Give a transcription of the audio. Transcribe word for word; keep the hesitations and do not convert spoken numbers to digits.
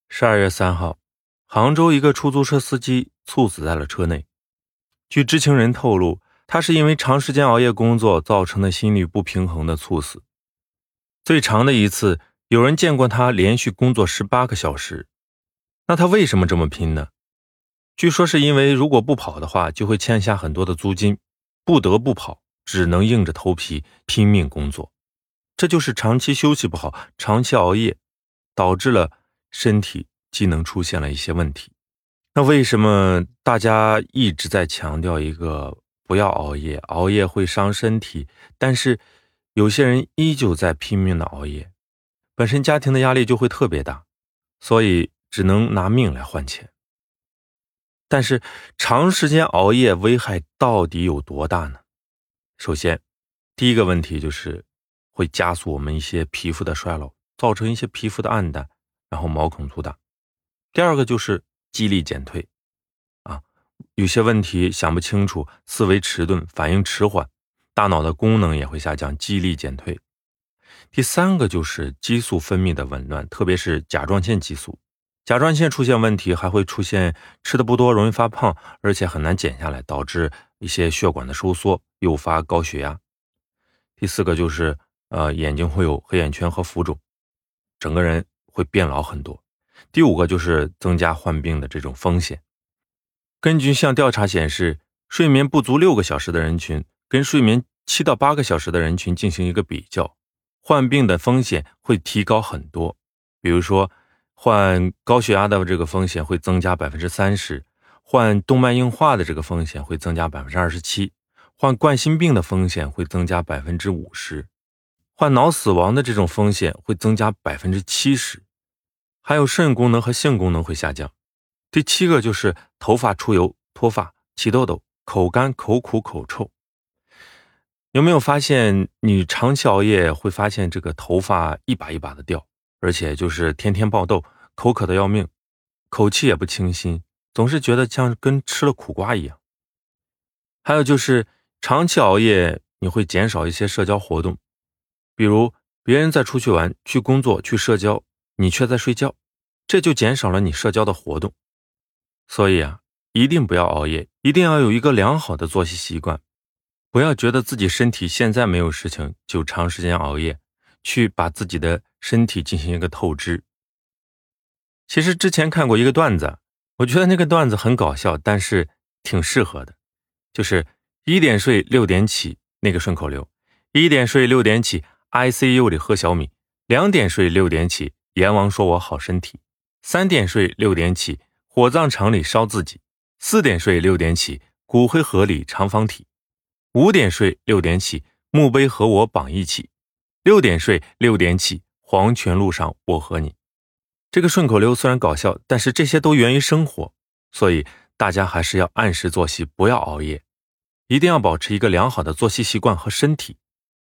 十二月三号，杭州一个出租车司机猝死在了车内。据知情人透露，他是因为长时间熬夜工作造成的心律不平衡的猝死。最长的一次，有人见过他连续工作十八个小时。那他为什么这么拼呢？据说是因为如果不跑的话，就会欠下很多的租金，不得不跑，只能硬着头皮拼命工作。这就是长期休息不好，长期熬夜，导致了身体机能出现了一些问题。那为什么大家一直在强调一个不要熬夜，熬夜会伤身体，但是有些人依旧在拼命的熬夜，本身家庭的压力就会特别大，所以只能拿命来换钱。但是长时间熬夜危害到底有多大呢？首先，第一个问题就是会加速我们一些皮肤的衰老，造成一些皮肤的暗淡，然后毛孔粗大。第二个就是记忆力减退啊，有些问题想不清楚，思维迟钝，反应迟缓，大脑的功能也会下降，记忆力减退。第三个就是激素分泌的紊乱，特别是甲状腺激素。甲状腺出现问题，还会出现吃的不多容易发胖，而且很难减下来，导致一些血管的收缩，诱发高血压。第四个就是呃，眼睛会有黑眼圈和浮肿，整个人会变老很多。第五个就是增加患病的这种风险。根据项调查显示，睡眠不足六个小时的人群跟睡眠七到八个小时的人群进行一个比较，患病的风险会提高很多。比如说患高血压的这个风险会增加 百分之三十， 患动脉硬化的这个风险会增加 百分之二十七， 患冠心病的风险会增加 百分之五十， 患脑死亡的这种风险会增加 百分之七十， 还有肾功能和性功能会下降。第七个就是头发出油、脱发、起痘痘、口干、口苦、口臭。有没有发现你长期熬夜会发现这个头发一把一把的掉，而且就是天天爆痘，口渴的要命，口气也不清新，总是觉得像跟吃了苦瓜一样。还有就是长期熬夜你会减少一些社交活动，比如别人在出去玩、去工作、去社交，你却在睡觉，这就减少了你社交的活动。所以啊，一定不要熬夜，一定要有一个良好的作息习惯，不要觉得自己身体现在没有事情就长时间熬夜，去把自己的身体进行一个透支。其实之前看过一个段子，我觉得那个段子很搞笑，但是挺适合的，就是一点睡六点起那个顺口溜，一点睡六点起 I C U 里喝小米，两点睡六点起阎王说我好身体，三点睡六点起火葬场里烧自己，四点睡六点起骨灰盒里长方体，五点睡六点起墓碑和我绑一起，六点睡六点起黄泉路上我和你。这个顺口溜虽然搞笑，但是这些都源于生活，所以大家还是要按时作息，不要熬夜，一定要保持一个良好的作息习惯和身体。